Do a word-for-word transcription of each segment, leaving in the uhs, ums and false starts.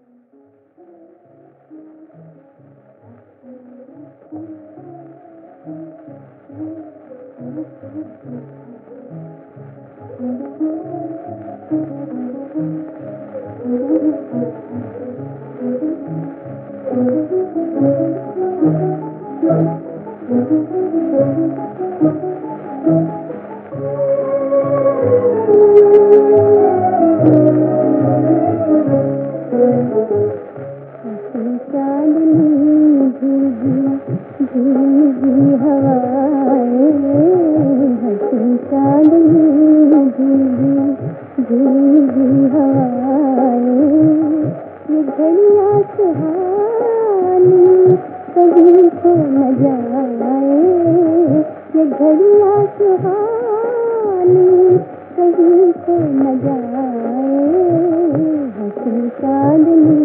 कहीं खो न जाए, ये घड़ियाँ सुहानी कहीं खो न जाए, हंसी चांदनी।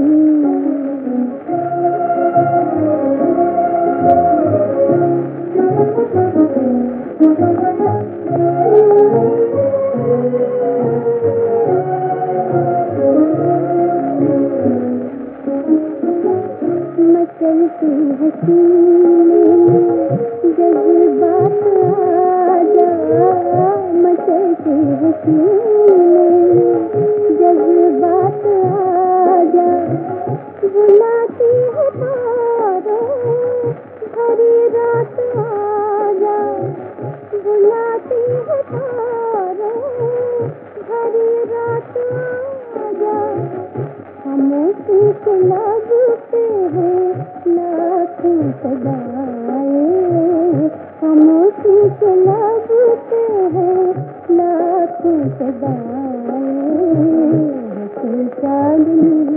मचलती हसीने जज्बात आजा, मचलती हसीने जज्बात आजा, बुलाती है तारों भरी रात आजा, बुलाती है तारों भरी रात आजा, खामोशी के लब पे है लाखों सदाएं, खामोशी के लब पे है लाखों सदाएं, हंसी चांदनी।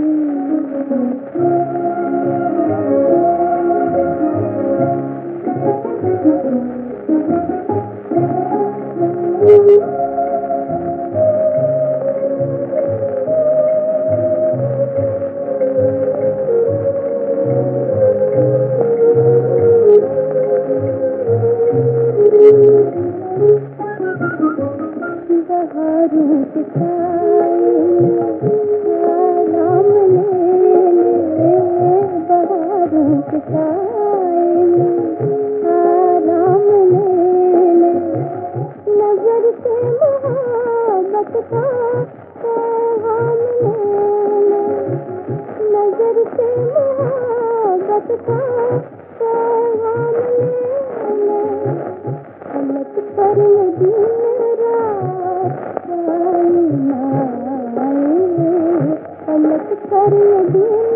बहारों के साए आराम ले ले, बहारों के साए आराम ले ले, नजर से मोहब्बत का पैगाम ले ले, नजर से मोहब्बत का पैगाम ले ले, पलक पर ये दिन रात आए ना आए, पलक पर ये दिन